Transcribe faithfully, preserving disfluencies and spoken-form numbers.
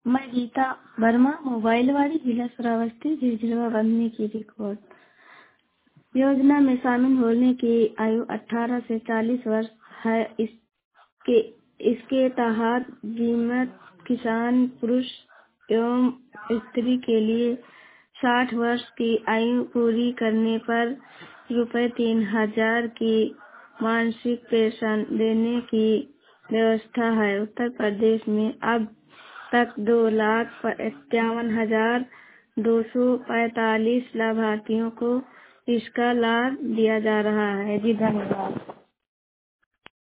मैं गीता वर्मा मोबाइल वाली जिला श्रावस्ती झिझिरवा बनने की रिकॉर्ड। योजना में शामिल होने की आयु अठारह से चालीस वर्ष है। इसके इसके तहत बीमित किसान पुरुष एवं स्त्री के लिए साठ वर्ष की आयु पूरी करने पर रुपए तीन हजार की मासिक पेंशन देने की व्यवस्था है। उत्तर प्रदेश में अब तक दो लाख इक्यावन हजार दो सौ पैतालीस लाभार्थियों को इसका लाभ दिया जा रहा है। जी धन्यवाद।